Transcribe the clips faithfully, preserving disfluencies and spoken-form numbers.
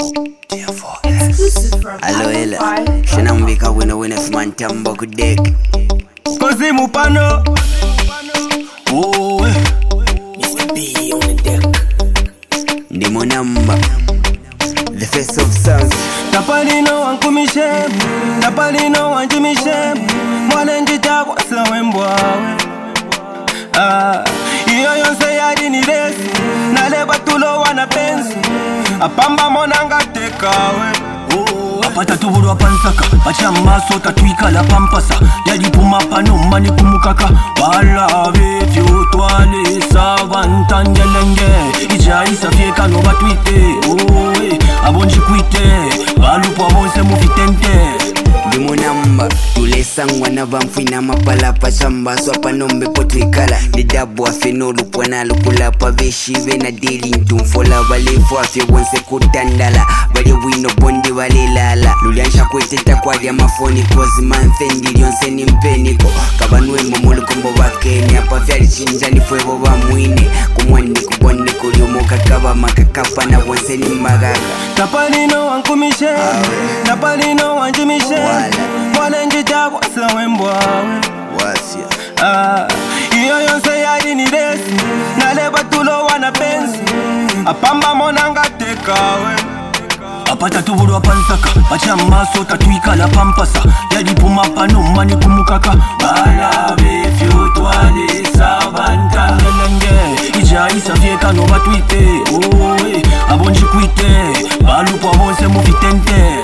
Exclusive from Hello, hello. Shinambika wina wina fimantambo kudek. Kozi mupano. Oh, Mister B on the deck. Ndimo number. The face of songs. Tapalino wankumishe, tapalino wanjimishe, mwalenji tabwa sawembwa. Ah, iyo yonse yadi ni resi, naleba tulo wana pensi, apamba monanga tekawe. Apata tuburu apansaka, acha maso tatuika la pampasa, yadi pumapa no mani kumukaka, wala vefyo tuale savantangelenge, ija isa fieka no batuite, oe, abonji kuite, balupo abonse mufitente. Ndimo number. Tulesangwa na vamfina mapala pachamba swapa nombe potwikala. Didabu afe no lupwana lukulapa veshi vena deli ntumfola valefu afe wonse kutandala. Vale wino bondi vale lala. Luliansha kweteta kwa dia mafoni kozi manfendi lionse ni mpeniko. Kabanwe momolukombo vakeni apa fyali chinjani fwevo vamwine. Kumwani kubondi kuliomoka kaba makakapa na wonse ni magaga. Tapalino wankumishe, tapalino wanjimishe, mwalenji tabwa sawembwa. Wafya. Ah, iyo yonse yadi ni resi, naleba tulo wana pensi, apamba monanga tekawe. Apata tuburu apansaka, acha maso tatuika la pampasa, yadi pumapa no mani kumukaka, bala vefyo tuale savanta ngelenge, ija isa fieka no batuite, oe, abonji kuite, balupo abonse mufitente.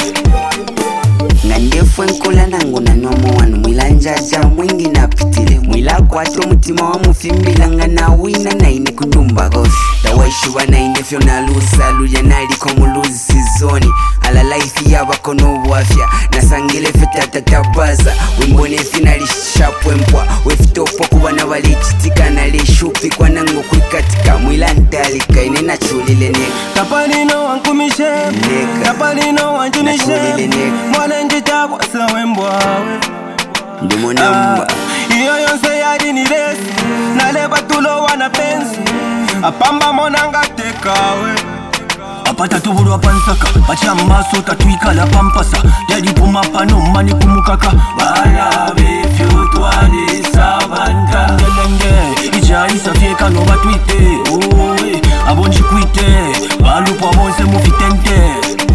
Ngandefu enkola nangu na nomo wanu mwila njaja mwingi na pitile mwila kwato mutima wa mufimbila nga na wina na ine kundumba gofi dawaishuwa na ine fyo na lusa luja nali komuluzi sizoni ala laifi ya wako no wafya na sangile feta tatabaza wimbone finali shapwe mpwa wefitopo kuwa na wali chitika na li shupi kwa nangu kuikatika mwila ntalika ine na chulile neka Tapalino wankumishe, tapalino wanjimishe, mwalenji tabwa sawembwa. Ndimo number. Iyo yonse yadi ni resi, naleba tulo wana pensi, apamba monanga tekawe. Apata tuburu apansaka, acha maso tatuika la pampasa, yadi pumapa no mani kumukaka, bala vefyo tuale savanta ngelenge, ija isa fieka no batuite, oe, abonji kuite, balupo abonse mufitente.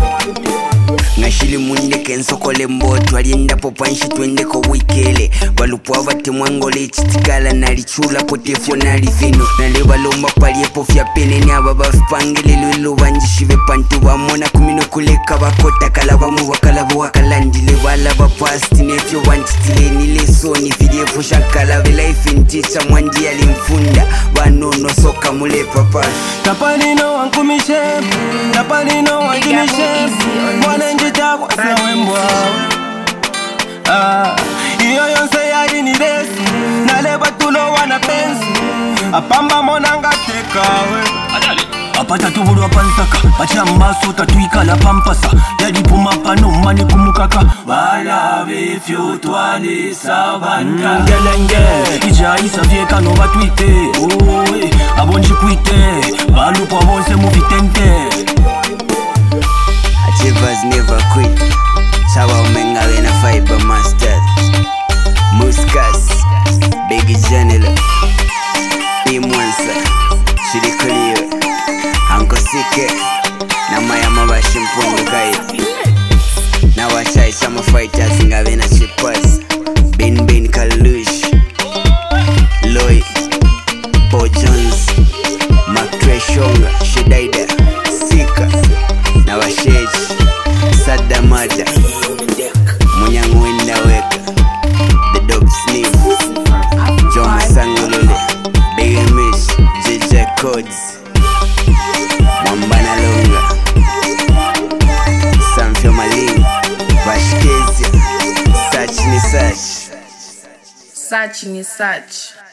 Ngashili mundeke nsokole mboto alienda popanshi twendeko wikele balupwa vate mwangole chitikala nalichula potefo nalivino naleva lomba paliepo fya pene ni aba bafipangele lwelo banjishive pantu bamona kumino kuleka bakota kala bamu bakalabo wakalandile bala bapasti nefyo bantitile nile soni filiepo shakala life nticha mwandi alimfunda banono soka mule papa Tapalino wankumishe, tapalino wanjimishe, mwalenji tabwa sawembwa. Ah, iyo yonse yadi ni resi, naleba tulo wana pensi, apamba monanga tekawe. Apata tuburu apansaka, acha maso tatuika la pampasa, yadi pumapa no mani kumukaka, bala vefyo tuale savanta ngelenge, ija isa fieka no batuite, oe, abonji kuite, balupo abonse mufitente. Achievers never quit. Sawa umenga wena fiber master. Muskas Big Janela Imwansa Shirikuliwe Anko Sike na maya mabashi mpungu kai na washai chama fighters nga wena chipas Bin Bin Kalush Loy Paul Jones Makreshonga Shidaida Sika na washeji Sadamada Munyangu wenda weka The Dog Sniff John Sangulule Big Mish J J Codes Mwambana Longa Samfyo Malin Vashkezia Search ni search Search ni search.